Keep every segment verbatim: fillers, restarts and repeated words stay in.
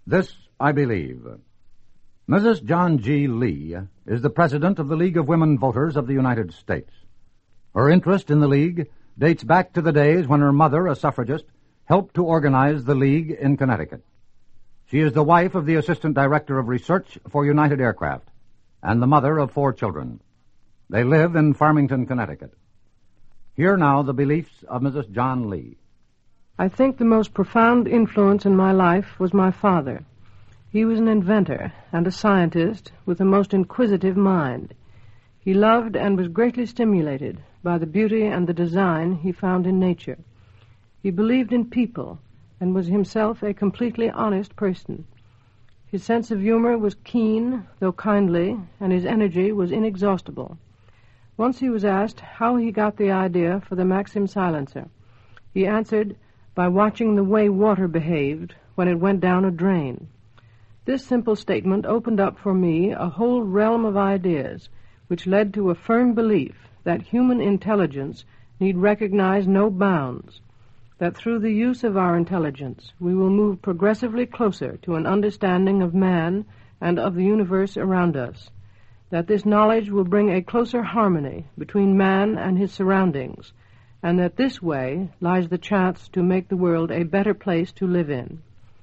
This I believe. Missus John G. Lee is the president of the League of Women Voters of the United States. Her interest in the League dates back to the days when her mother, a suffragist, helped to organize the League in Connecticut. She is the wife of the Assistant Director of Research for United Aircraft and the mother of four children. They live in Farmington, Connecticut. Here now the beliefs of Missus John Lee. I think the most profound influence in my life was my father. He was an inventor and a scientist with a most inquisitive mind. He loved and was greatly stimulated by the beauty and the design he found in nature. He believed in people and was himself a completely honest person. His sense of humor was keen, though kindly, and his energy was inexhaustible. Once he was asked how he got the idea for the Maxim silencer. He answered, by watching the way water behaved when it went down a drain. This simple statement opened up for me a whole realm of ideas, which led to a firm belief that human intelligence need recognize no bounds, that through the use of our intelligence we will move progressively closer to an understanding of man and of the universe around us, that this knowledge will bring a closer harmony between man and his surroundings, and that this way lies the chance to make the world a better place to live in.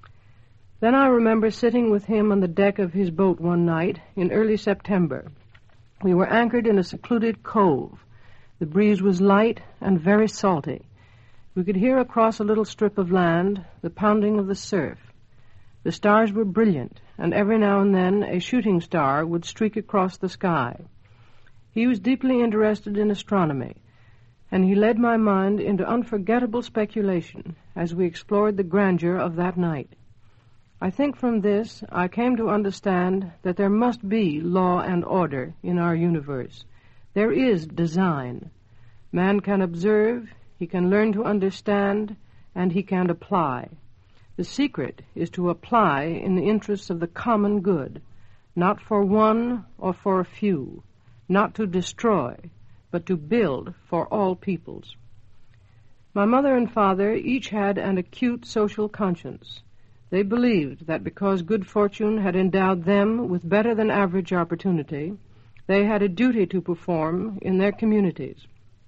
Then I remember sitting with him on the deck of his boat one night in early September. We were anchored in a secluded cove. The breeze was light and very salty. We could hear across a little strip of land the pounding of the surf. The stars were brilliant, and every now and then a shooting star would streak across the sky. He was deeply interested in astronomy, and he led my mind into unforgettable speculation as we explored the grandeur of that night. I think from this I came to understand that there must be law and order in our universe. There is design. Man can observe, he can learn to understand, and he can apply. The secret is to apply in the interests of the common good, not for one or for a few, not to destroy, but to build for all peoples. My mother and father each had an acute social conscience. They believed that because good fortune had endowed them with better than average opportunity, they had a duty to perform in their communities.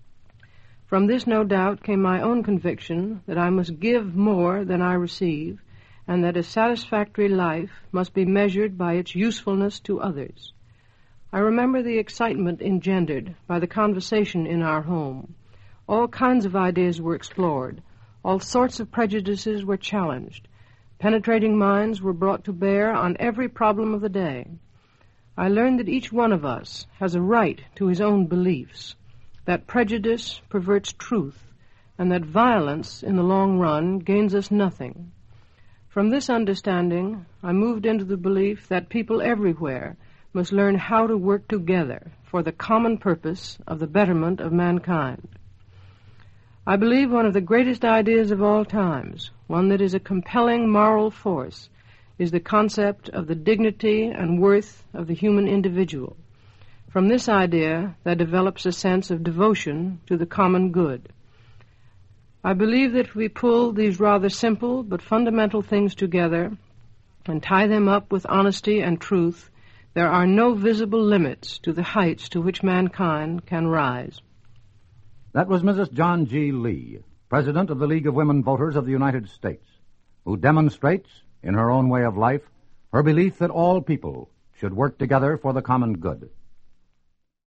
From this, no doubt, came my own conviction that I must give more than I receive, and that a satisfactory life must be measured by its usefulness to others. I remember the excitement engendered by the conversation in our home. All kinds of ideas were explored. All sorts of prejudices were challenged. Penetrating minds were brought to bear on every problem of the day. I learned that each one of us has a right to his own beliefs, that prejudice perverts truth, and that violence in the long run gains us nothing. From this understanding, I moved into the belief that people everywhere must learn how to work together for the common purpose of the betterment of mankind. I believe one of the greatest ideas of all times, one that is a compelling moral force, is the concept of the dignity and worth of the human individual. From this idea, there develops a sense of devotion to the common good. I believe that if we pull these rather simple but fundamental things together and tie them up with honesty and truth, there are no visible limits to the heights to which mankind can rise. That was Missus John G. Lee, President of the League of Women Voters of the United States, who demonstrates, in her own way of life, her belief that all people should work together for the common good.